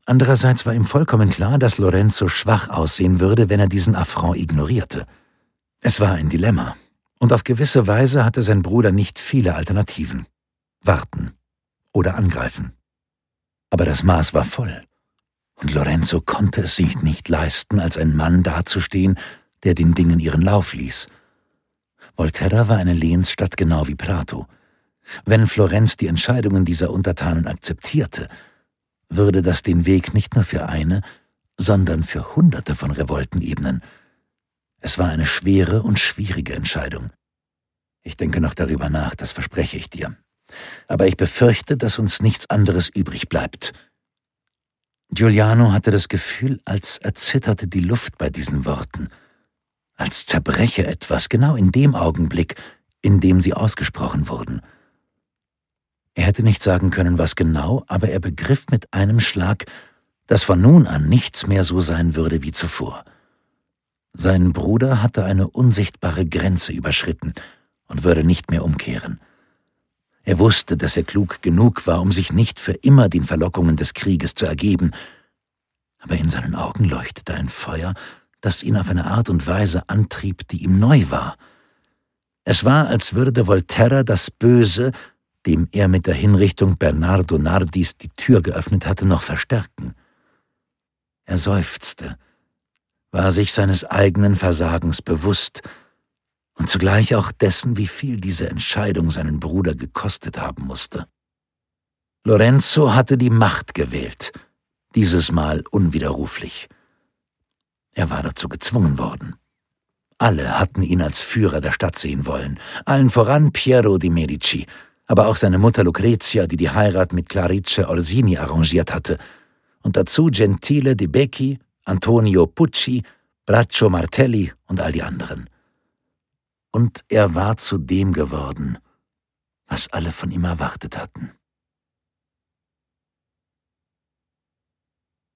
Andererseits war ihm vollkommen klar, dass Lorenzo schwach aussehen würde, wenn er diesen Affront ignorierte. Es war ein Dilemma, und auf gewisse Weise hatte sein Bruder nicht viele Alternativen. Warten oder angreifen. Aber das Maß war voll, und Lorenzo konnte es sich nicht leisten, als ein Mann dazustehen, der den Dingen ihren Lauf ließ. Volterra war eine Lehensstadt genau wie Prato. Wenn Florenz die Entscheidungen dieser Untertanen akzeptierte, würde das den Weg nicht nur für eine, sondern für Hunderte von Revolten ebnen. Es war eine schwere und schwierige Entscheidung. Ich denke noch darüber nach, das verspreche ich dir. Aber ich befürchte, dass uns nichts anderes übrig bleibt. Giuliano hatte das Gefühl, als erzitterte die Luft bei diesen Worten, als zerbreche etwas genau in dem Augenblick, in dem sie ausgesprochen wurden. Er hätte nicht sagen können, was genau, aber er begriff mit einem Schlag, dass von nun an nichts mehr so sein würde wie zuvor. Sein Bruder hatte eine unsichtbare Grenze überschritten und würde nicht mehr umkehren. Er wusste, dass er klug genug war, um sich nicht für immer den Verlockungen des Krieges zu ergeben, aber in seinen Augen leuchtete ein Feuer, das ihn auf eine Art und Weise antrieb, die ihm neu war. Es war, als würde Volterra das Böse, dem er mit der Hinrichtung Bernardo Nardis die Tür geöffnet hatte, noch verstärken. Er seufzte, war sich seines eigenen Versagens bewusst und zugleich auch dessen, wie viel diese Entscheidung seinen Bruder gekostet haben musste. Lorenzo hatte die Macht gewählt, dieses Mal unwiderruflich. Er war dazu gezwungen worden. Alle hatten ihn als Führer der Stadt sehen wollen, allen voran Piero di Medici, aber auch seine Mutter Lucrezia, die die Heirat mit Clarice Orsini arrangiert hatte, und dazu Gentile de Becchi, Antonio Pucci, Braccio Martelli und all die anderen. Und er war zu dem geworden, was alle von ihm erwartet hatten.